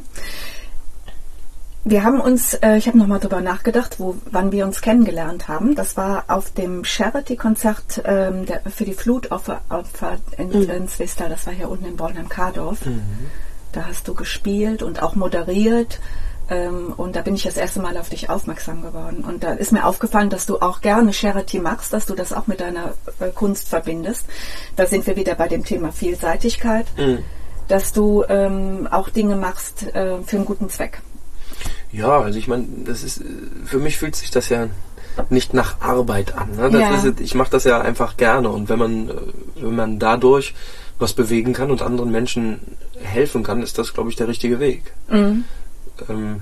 Wir haben uns, äh, ich habe nochmal drüber nachgedacht, wo, wann wir uns kennengelernt haben. Das war auf dem Charity-Konzert ähm, der, für die Flutopfer Opfer in, Mhm. in Zwistal. Das war hier unten in Bornheim-Kardorf. Mhm. Da hast du gespielt und auch moderiert. Ähm, und da bin ich das erste Mal auf dich aufmerksam geworden. Und da ist mir aufgefallen, dass du auch gerne Charity machst, dass du das auch mit deiner äh, Kunst verbindest. Da sind wir wieder bei dem Thema Vielseitigkeit, Mhm. dass du ähm, auch Dinge machst äh, für einen guten Zweck. Ja, also ich meine, das ist, für mich fühlt sich das ja nicht nach Arbeit an. Ne? Das Ja. ist, ich mache das ja einfach gerne und wenn man, äh, wenn man dadurch was bewegen kann und anderen Menschen helfen kann, ist das, glaube ich, der richtige Weg. Mhm. Ähm,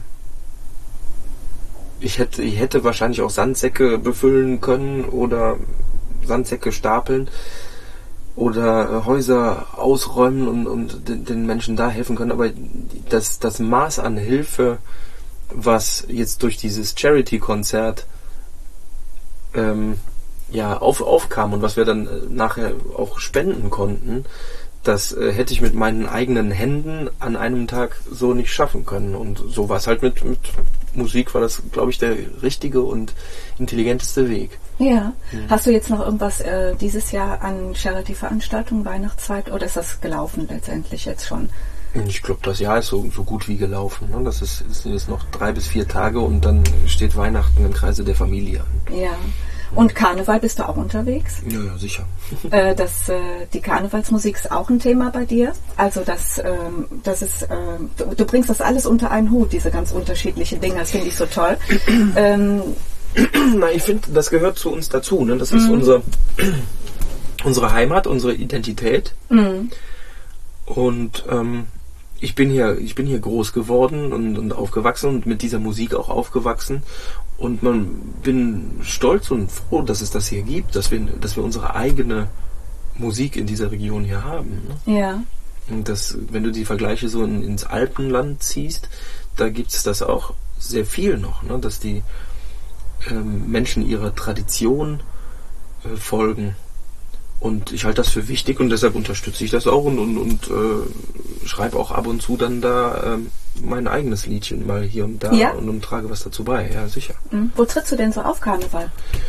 ich hätte, ich hätte wahrscheinlich auch Sandsäcke befüllen können oder Sandsäcke stapeln oder äh, Häuser ausräumen und, und den, den Menschen da helfen können, aber das, das Maß an Hilfe, was jetzt durch dieses Charity-Konzert ähm, ja, auf, aufkam und was wir dann äh, nachher auch spenden konnten, das äh, hätte ich mit meinen eigenen Händen an einem Tag so nicht schaffen können. Und so war es halt mit, mit Musik, war das, glaube ich, der richtige und intelligenteste Weg. Ja. Mhm. Hast du jetzt noch irgendwas äh, dieses Jahr an Charity-Veranstaltungen, Weihnachtszeit, oder ist das gelaufen letztendlich jetzt schon? Ich glaube, das Jahr ist so, so gut wie gelaufen. Ne? Das ist, ist jetzt noch drei bis vier Tage und dann steht Weihnachten im Kreise der Familie an. Ja. Und Karneval bist du auch unterwegs? Ja, ja, sicher. äh, das, äh, die Karnevalsmusik ist auch ein Thema bei dir. Also das, ähm, das ist, äh, du, du bringst das alles unter einen Hut, diese ganz unterschiedlichen Dinge. Das finde ich so toll. ähm, Na, ich finde, das gehört zu uns dazu. Ne? Das ist mhm. unser, unsere Heimat, unsere Identität. Mhm. Und ähm, ich bin hier, ich bin hier groß geworden und, und aufgewachsen und mit dieser Musik auch aufgewachsen. Und man bin stolz und froh, dass es das hier gibt, dass wir, dass wir unsere eigene Musik in dieser Region hier haben. Ne? Ja. Und das, wenn du die Vergleiche so in, ins Alpenland ziehst, da gibt es das auch sehr viel noch, ne? Dass die ähm, Menschen ihrer Tradition äh, folgen. Und ich halte das für wichtig und deshalb unterstütze ich das auch und, und, und äh, schreibe auch ab und zu dann da ähm, mein eigenes Liedchen mal hier und da ja. und, und trage was dazu bei. Ja, sicher. Mhm. Wo trittst du denn so auf Karneval?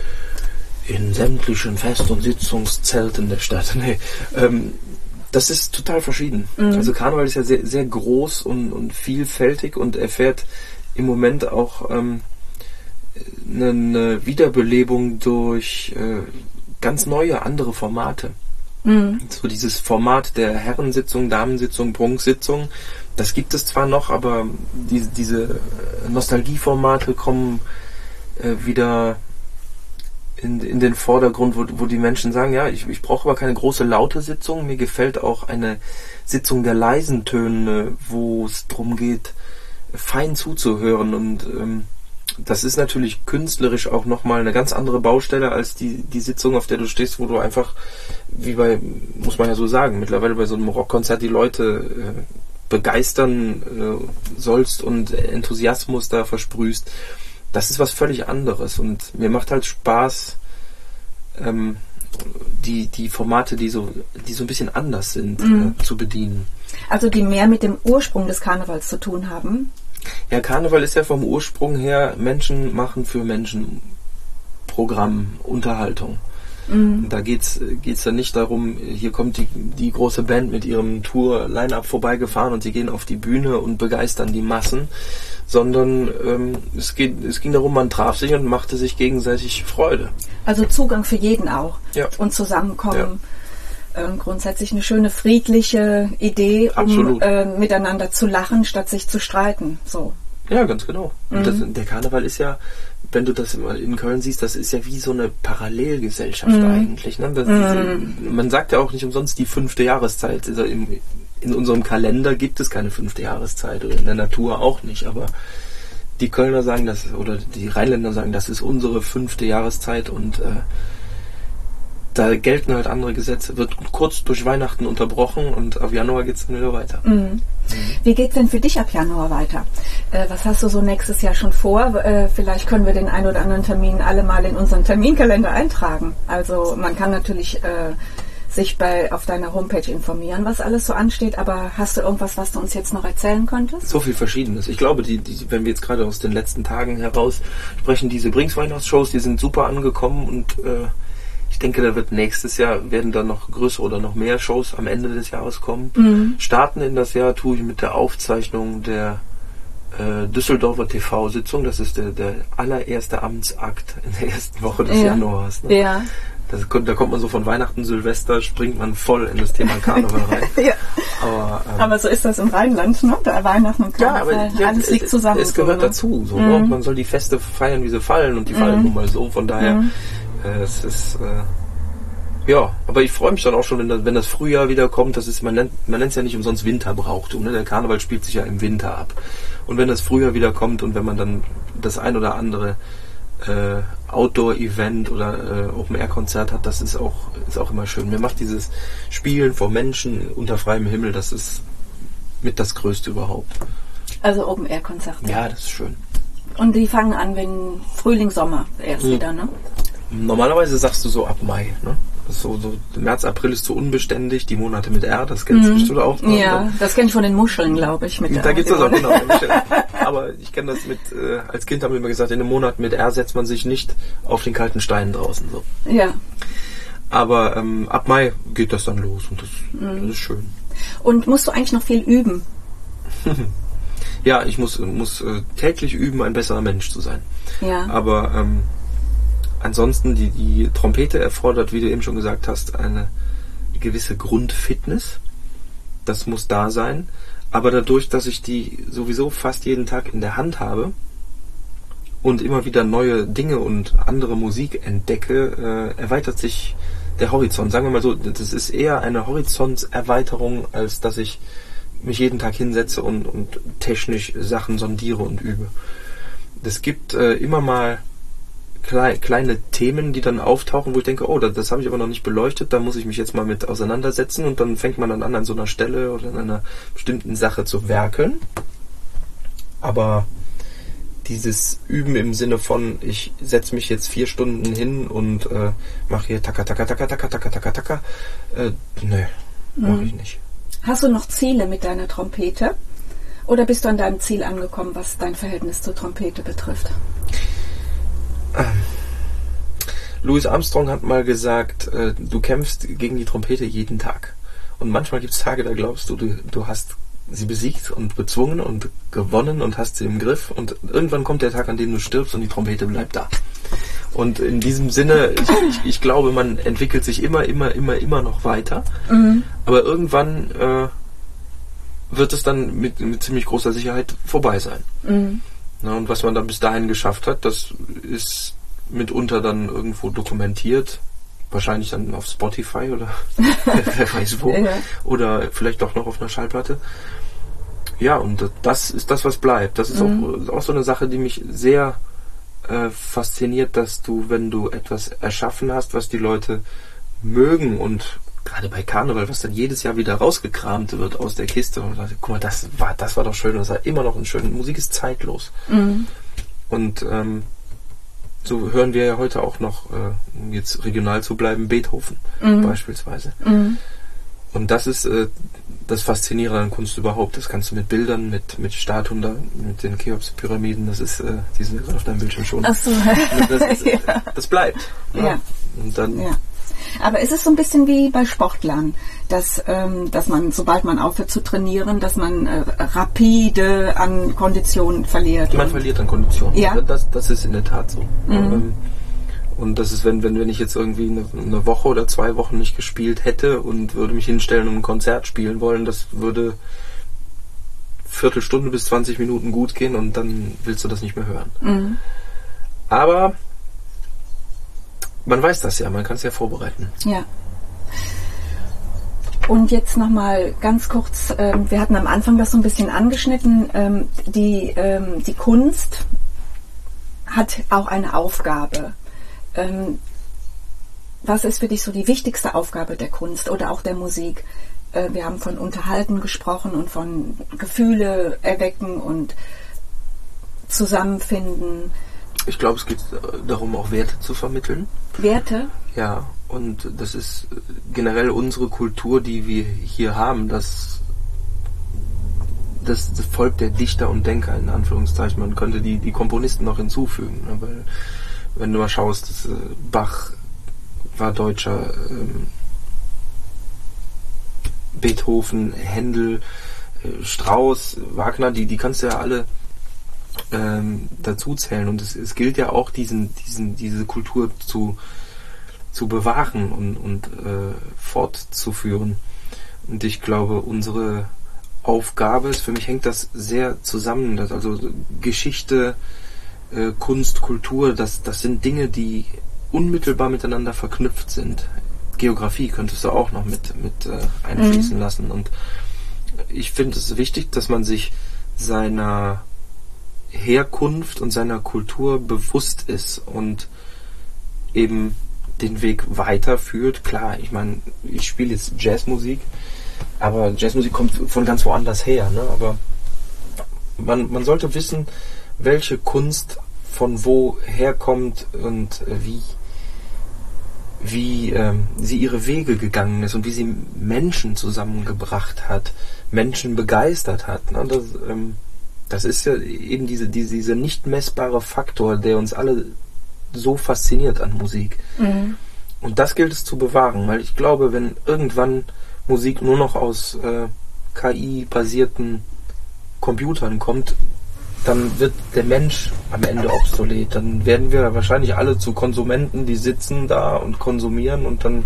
In sämtlichen Fest- und Sitzungszelten der Stadt. Nee, ähm, das ist total verschieden. Mhm. Also Karneval ist ja sehr, sehr groß und, und vielfältig und erfährt im Moment auch ähm, eine, eine Wiederbelebung durch äh, ganz neue, andere Formate. Mhm. So dieses Format der Herrensitzung, Damensitzung, Prunksitzung, das gibt es zwar noch, aber die, diese Nostalgieformate kommen äh, wieder in, in den Vordergrund, wo, wo die Menschen sagen, ja, ich, ich brauche aber keine große laute Sitzung, mir gefällt auch eine Sitzung der leisen Töne, wo es darum geht, fein zuzuhören und ähm, das ist natürlich künstlerisch auch nochmal eine ganz andere Baustelle als die, die Sitzung, auf der du stehst, wo du einfach, wie bei, muss man ja so sagen, mittlerweile bei so einem Rockkonzert die Leute äh, begeistern äh, sollst und Enthusiasmus da versprühst. Das ist was völlig anderes und mir macht halt Spaß, ähm, die, die Formate, die so, die so ein bisschen anders sind, mhm. äh, zu bedienen. Also die mehr mit dem Ursprung des Karnevals zu tun haben? Ja, Karneval ist ja vom Ursprung her Menschen machen für Menschen Programm, Unterhaltung. Mhm. Da geht's geht's dann nicht darum, hier kommt die, die große Band mit ihrem Tour-Line-Up vorbeigefahren und sie gehen auf die Bühne und begeistern die Massen, sondern ähm, es geht, es ging darum, man traf sich und machte sich gegenseitig Freude. Also Zugang für jeden auch. Ja. Und Zusammenkommen. Ja. Grundsätzlich eine schöne friedliche Idee, um äh, miteinander zu lachen, statt sich zu streiten. So. Ja, ganz genau. Mhm. Und das, der Karneval ist ja, wenn du das mal in Köln siehst, das ist ja wie so eine Parallelgesellschaft mhm. eigentlich. Ne? Das, mhm. Man sagt ja auch nicht umsonst die fünfte Jahreszeit. Also im, in unserem Kalender gibt es keine fünfte Jahreszeit oder in der Natur auch nicht. Aber die Kölner sagen das, oder die Rheinländer sagen, das ist unsere fünfte Jahreszeit und äh, da gelten halt andere Gesetze. Wird kurz durch Weihnachten unterbrochen und ab Januar geht es dann wieder weiter. Mhm. Mhm. Wie geht es denn für dich ab Januar weiter? Äh, was hast du so nächstes Jahr schon vor? Äh, vielleicht können wir den einen oder anderen Termin alle mal in unseren Terminkalender eintragen. Also man kann natürlich äh, sich bei auf deiner Homepage informieren, was alles so ansteht, aber hast du irgendwas, was du uns jetzt noch erzählen könntest? So viel Verschiedenes. Ich glaube, die, die, wenn wir jetzt gerade aus den letzten Tagen heraus sprechen, diese Brings-Weihnachtsshows, die sind super angekommen und äh, ich denke, da wird nächstes Jahr, werden dann noch größere oder noch mehr Shows am Ende des Jahres kommen. Mhm. Starten in das Jahr tue ich mit der Aufzeichnung der äh, Düsseldorfer T V-Sitzung. Das ist der, der allererste Amtsakt in der ersten Woche des ja. Januars. Ne? Ja. Das, da kommt man so von Weihnachten, Silvester, springt man voll in das Thema Karneval rein. ja. aber, ähm, aber so ist das im Rheinland, ne? Da Weihnachten und Karneval, ja, aber, ja, alles liegt zusammen. Es gehört so, dazu. So, mhm. ne? Man soll die Feste feiern, wie sie fallen und die mhm. fallen nun mal so. Von daher, mhm. äh, es ist... Äh, ja, aber ich freue mich dann auch schon, wenn das, wenn das Frühjahr wieder kommt. Das ist, man nennt man nennt es ja nicht umsonst Winterbrauchtum. Ne? Der Karneval spielt sich ja im Winter ab. Und wenn das Frühjahr wieder kommt und wenn man dann das ein oder andere äh, Outdoor-Event oder äh, Open-Air-Konzert hat, das ist auch, ist auch immer schön. Mir macht dieses Spielen vor Menschen unter freiem Himmel, das ist mit das Größte überhaupt. Also Open-Air-Konzerte. Ja, das ist schön. Und die fangen an, wenn Frühling, Sommer erst hm. wieder, ne? Normalerweise sagst du so ab Mai, ne? So, so März, April ist so unbeständig, die Monate mit R, das kennst mhm. du auch. Ne? Ja, das kenne ich von den Muscheln, glaube ich. Mit da gibt es das auch, genau. Aber ich kenne das mit, äh, als Kind haben wir immer gesagt, in einem Monat mit R setzt man sich nicht auf den kalten Stein draußen. So. Ja. Aber ähm, ab Mai geht das dann los und das, mhm. das ist schön. Und musst du eigentlich noch viel üben Ja, ich muss, muss äh, täglich üben, ein besserer Mensch zu sein. Ja. Aber ähm, ansonsten, die, die Trompete erfordert, wie du eben schon gesagt hast, eine gewisse Grundfitness. Das muss da sein. Aber dadurch, dass ich die sowieso fast jeden Tag in der Hand habe und immer wieder neue Dinge und andere Musik entdecke, äh, erweitert sich der Horizont. Sagen wir mal so, das ist eher eine Horizontserweiterung, als dass ich mich jeden Tag hinsetze und, und technisch Sachen sondiere und übe. Es gibt äh, immer mal klei- kleine Themen, die dann auftauchen, wo ich denke, oh, das, das habe ich aber noch nicht beleuchtet, da muss ich mich jetzt mal mit auseinandersetzen, und dann fängt man dann an, an so einer Stelle oder an einer bestimmten Sache zu werkeln. Aber dieses Üben im Sinne von, ich setze mich jetzt vier Stunden hin und äh, mache hier taka taka taka taka taka taka taka, äh, nö, mache Mhm. ich nicht. Hast du noch Ziele mit deiner Trompete? Oder bist du an deinem Ziel angekommen, was dein Verhältnis zur Trompete betrifft? Louis Armstrong hat mal gesagt, äh, du kämpfst gegen die Trompete jeden Tag. Und manchmal gibt es Tage, da glaubst du, du, du hast sie besiegt und bezwungen und gewonnen und hast sie im Griff. Und irgendwann kommt der Tag, an dem du stirbst und die Trompete bleibt da. Und in diesem Sinne, ich, ich, ich glaube, man entwickelt sich immer, immer, immer, immer noch weiter. Mhm. Aber irgendwann äh, wird es dann mit, mit ziemlich großer Sicherheit vorbei sein. Mhm. Na, und was man dann bis dahin geschafft hat, das ist mitunter dann irgendwo dokumentiert. Wahrscheinlich dann auf Spotify oder wer weiß wo. Ja. Oder vielleicht doch noch auf einer Schallplatte. Ja, und das ist das, was bleibt. Das ist Mhm. auch, auch so eine Sache, die mich sehr äh, fasziniert, dass du, wenn du etwas erschaffen hast, was die Leute mögen, und gerade bei Karneval, was dann jedes Jahr wieder rausgekramt wird aus der Kiste, und sagst, guck mal, das war, das war doch schön, das war immer noch ein schön. Musik ist zeitlos. Mhm. Und ähm, so hören wir ja heute auch noch, äh, um jetzt regional zu bleiben, Beethoven Mhm. beispielsweise. Mhm. Und das ist äh, das Faszinierende an Kunst überhaupt. Das kannst du mit Bildern, mit, mit Statuen, da, mit den Cheops-Pyramiden, das ist, äh, die sind gerade auf deinem Bildschirm schon. Ach so. Das, ist, Ja. das bleibt. Ja. Ja. Und dann, Ja. Aber ist es so ein bisschen wie bei Sportlern, dass, ähm, dass man, sobald man aufhört zu trainieren, dass man äh, rapide an Kondition verliert? man und- verliert an Kondition. Ja. Das, das ist in der Tat so. Mhm. Ähm, und das ist, wenn, wenn, wenn ich jetzt irgendwie eine, eine Woche oder zwei Wochen nicht gespielt hätte und würde mich hinstellen und ein Konzert spielen wollen, das würde Viertelstunde bis zwanzig Minuten gut gehen, und dann willst du das nicht mehr hören. Mhm. Aber man weiß das ja, man kann es ja vorbereiten. Ja. Und jetzt nochmal ganz kurz, ähm, wir hatten am Anfang das so ein bisschen angeschnitten, ähm, die, ähm, die Kunst hat auch eine Aufgabe. Ähm, was ist für dich so die wichtigste Aufgabe der Kunst oder auch der Musik? Äh, wir haben von Unterhalten gesprochen und von Gefühle erwecken und zusammenfinden. Ich glaube, es geht darum, auch Werte zu vermitteln. Werte? Ja, und das ist generell unsere Kultur, die wir hier haben, das, das, das Volk der Dichter und Denker, in Anführungszeichen. Man könnte die, die Komponisten noch hinzufügen, ne? Weil, wenn du mal schaust, das, äh, Bach war Deutscher, ähm, Beethoven, Händel, äh, Strauss, Wagner, die, die kannst du ja alle ähm, dazu zählen. Und es, es gilt ja auch, diesen, diesen, diese Kultur zu, zu bewahren und, und äh, fortzuführen. Und ich glaube, unsere Aufgabe ist, für mich hängt das sehr zusammen, dass also Geschichte, äh, Kunst, Kultur, das, das sind Dinge, die unmittelbar miteinander verknüpft sind. Geografie könntest du auch noch mit, mit äh, einfließen mhm. lassen. Und ich finde es wichtig, dass man sich seiner Herkunft und seiner Kultur bewusst ist und eben den Weg weiterführt. Klar, ich meine, ich spiele jetzt Jazzmusik, aber Jazzmusik kommt von ganz woanders her, ne? Aber man, man sollte wissen, welche Kunst von wo herkommt und wie wie ähm, sie ihre Wege gegangen ist und wie sie Menschen zusammengebracht hat, Menschen begeistert hat. Ne? Das, ähm, das ist ja eben diese, diese, dieser nicht messbare Faktor, der uns alle so fasziniert an Musik. Mhm. Und das gilt es zu bewahren, weil ich glaube, wenn irgendwann Musik nur noch aus äh, K I-basierten Computern kommt, dann wird der Mensch am Ende obsolet. Dann werden wir wahrscheinlich alle zu Konsumenten, die sitzen da und konsumieren, und dann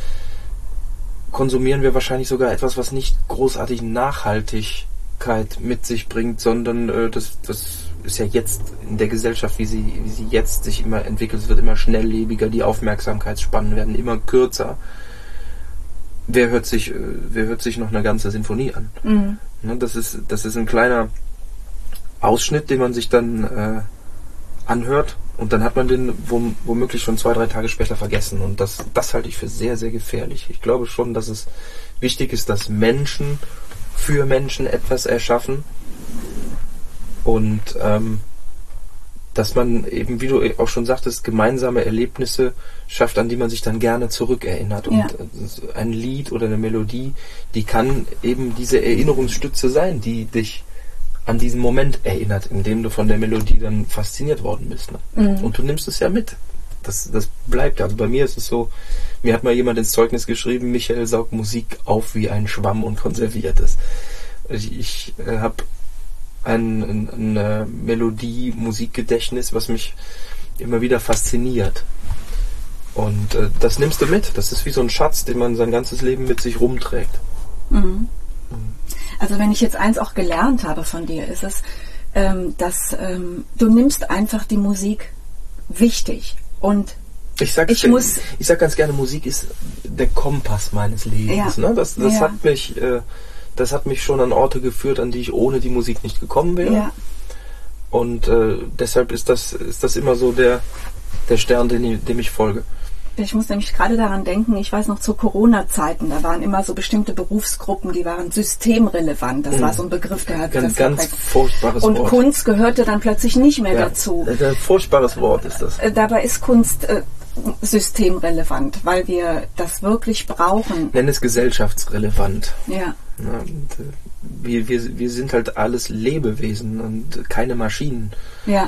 konsumieren wir wahrscheinlich sogar etwas, was nicht großartig Nachhaltigkeit mit sich bringt, sondern äh, das, das ist ja jetzt in der Gesellschaft, wie sie, wie sie jetzt sich immer entwickelt, es wird immer schnelllebiger, die Aufmerksamkeitsspannen werden immer kürzer. Wer hört sich, äh, wer hört sich noch eine ganze Sinfonie an? Mhm. Ne, das ist, das ist ein kleiner Ausschnitt, den man sich dann äh, anhört, und dann hat man den wom- womöglich schon zwei, drei Tage später vergessen, und das, das halte ich für sehr, sehr gefährlich. Ich glaube schon, dass es wichtig ist, dass Menschen für Menschen etwas erschaffen, und ähm, dass man eben, wie du auch schon sagtest, gemeinsame Erlebnisse schafft, an die man sich dann gerne zurückerinnert. Und ja. ein Lied oder eine Melodie, die kann eben diese Erinnerungsstütze sein, die dich an diesen Moment erinnert, in dem du von der Melodie dann fasziniert worden bist. Ne? Mhm. Und du nimmst es ja mit. Das, das bleibt. Also bei mir ist es so, mir hat mal jemand ins Zeugnis geschrieben, Michael saugt Musik auf wie ein Schwamm und konserviert es. Ich, ich äh, habe ein, ein, ein äh, Melodie-Musikgedächtnis, was mich immer wieder fasziniert. Und äh, das nimmst du mit. Das ist wie so ein Schatz, den man sein ganzes Leben mit sich rumträgt. Mhm. Also wenn ich jetzt eins auch gelernt habe von dir, ist es, ähm, dass ähm, du nimmst einfach die Musik wichtig. Und ich sag, ich, muss ich sag ganz gerne, Musik ist der Kompass meines Lebens. Ja. Ne? Das, das, ja. hat mich, äh, das hat mich schon an Orte geführt, an die ich ohne die Musik nicht gekommen wäre. Ja. Und äh, deshalb ist das, ist das immer so der, der Stern, dem, dem ich folge. Ich muss nämlich gerade daran denken, ich weiß noch zu Corona-Zeiten, da waren immer so bestimmte Berufsgruppen, die waren systemrelevant. Das mhm. war so ein Begriff, der hat ganz, ganz furchtbares Und Wort. Kunst gehörte dann plötzlich nicht mehr ja, dazu. Ein furchtbares Wort ist das. Dabei ist Kunst äh, systemrelevant, weil wir das wirklich brauchen. Nenn es gesellschaftsrelevant. Ja. ja und, äh, wir, wir, wir sind halt alles Lebewesen und keine Maschinen. Ja.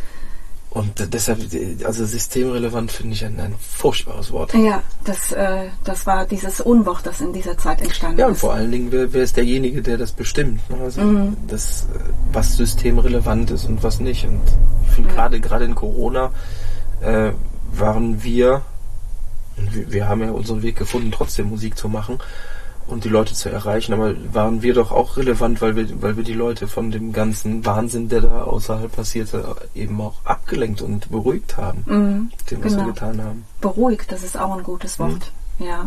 Und deshalb, also systemrelevant finde ich ein, ein furchtbares Wort. Ja, das, äh, das war dieses Unwort, das in dieser Zeit entstanden ist. Ja, und vor allen Dingen, wer, wer ist derjenige, der das bestimmt? Ne? Also mhm. das, was systemrelevant ist und was nicht. Und ich finde, ja. gerade gerade in Corona äh, waren wir, und wir, wir haben ja unseren Weg gefunden, trotzdem Musik zu machen und die Leute zu erreichen, aber waren wir doch auch relevant, weil wir, weil wir die Leute von dem ganzen Wahnsinn, der da außerhalb passierte, eben auch abgelenkt und beruhigt haben, mhm, dem, was genau. wir getan haben. Beruhigt, das ist auch ein gutes Wort, mhm. ja.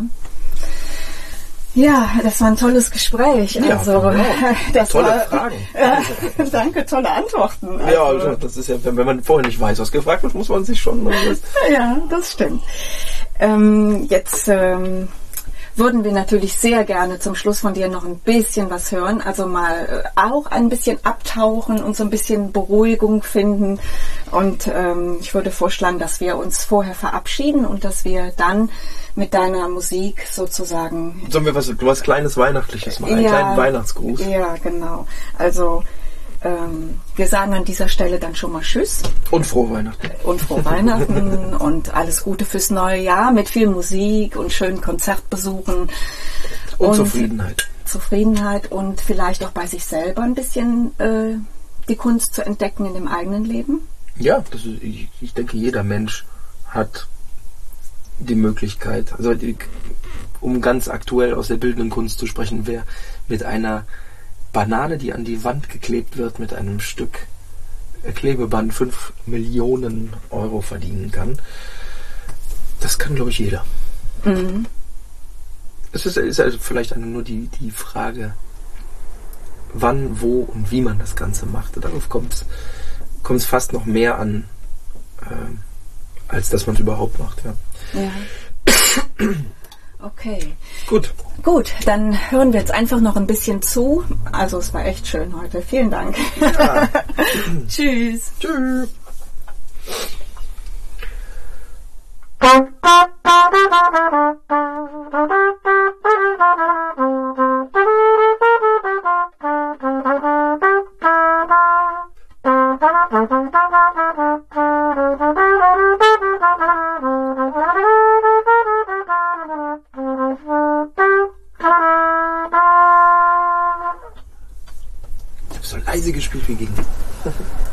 Ja, das war ein tolles Gespräch. Ja, also, genau. das tolle war, Fragen. Äh, danke, tolle Antworten. Also, ja, also, das ist ja, wenn, wenn man vorher nicht weiß, was gefragt wird, muss man sich schon... ja, das stimmt. Ähm, jetzt... Ähm, würden wir natürlich sehr gerne zum Schluss von dir noch ein bisschen was hören, also mal auch ein bisschen abtauchen und so ein bisschen Beruhigung finden. Und ähm, ich würde vorschlagen, dass wir uns vorher verabschieden und dass wir dann mit deiner Musik sozusagen... Sollen wir was, was Kleines Weihnachtliches machen, einen ja, kleinen Weihnachtsgruß? Ja, genau. Also... Ähm, wir sagen an dieser Stelle dann schon mal Tschüss. Und frohe Weihnachten. Und frohe Weihnachten und alles Gute fürs neue Jahr mit viel Musik und schönen Konzertbesuchen. Und, und Zufriedenheit. Zufriedenheit und vielleicht auch bei sich selber ein bisschen äh, die Kunst zu entdecken in dem eigenen Leben. Ja, das ist, ich, ich denke, jeder Mensch hat die Möglichkeit, also die, um ganz aktuell aus der bildenden Kunst zu sprechen, wer mit einer Banane, die an die Wand geklebt wird, mit einem Stück Klebeband fünf Millionen Euro verdienen kann. Das kann, glaube ich, jeder. Mhm. Es ist, ist also vielleicht nur die, die Frage, wann, wo und wie man das Ganze macht. Darauf kommt es fast noch mehr an, äh, als dass man es überhaupt macht. Ja. Ja. Okay. Gut. Gut, dann hören wir jetzt einfach noch ein bisschen zu. Also es war echt schön heute. Vielen Dank. Ja. Tschüss. Tschüss. riesiges Spiel viel gegen.